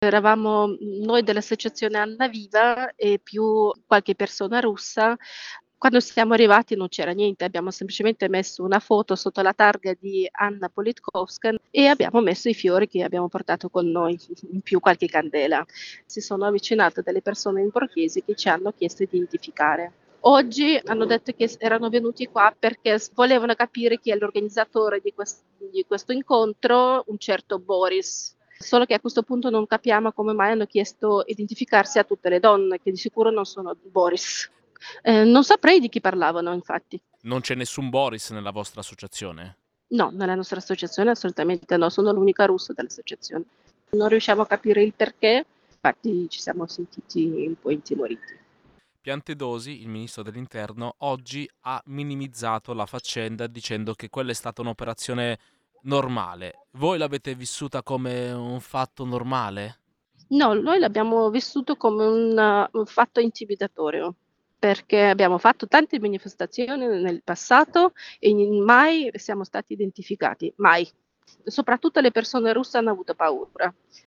Eravamo noi dell'associazione Anna Viva e più qualche persona russa. Quando siamo arrivati non c'era niente, abbiamo semplicemente messo una foto sotto la targa di Anna Politkovskaja e abbiamo messo i fiori che abbiamo portato con noi, in più qualche candela. Si sono avvicinate delle persone in borghese che ci hanno chiesto di identificare. Oggi hanno detto che erano venuti qua perché volevano capire chi è l'organizzatore di questo incontro, un certo Boris. Solo che a questo punto non capiamo come mai hanno chiesto identificarsi a tutte le donne, che di sicuro non sono Boris. Non saprei di chi parlavano, infatti. Non c'è nessun Boris nella vostra associazione? No, nella nostra associazione assolutamente no, sono l'unica russa dell'associazione. Non riusciamo a capire il perché, infatti ci siamo sentiti un po' intimoriti. Piantedosi, il ministro dell'interno, oggi ha minimizzato la faccenda dicendo che quella è stata un'operazione normale. Voi l'avete vissuta come un fatto normale? No, noi l'abbiamo vissuto come un fatto intimidatorio, perché abbiamo fatto tante manifestazioni nel passato e mai siamo stati identificati, mai. Soprattutto le persone russe hanno avuto paura.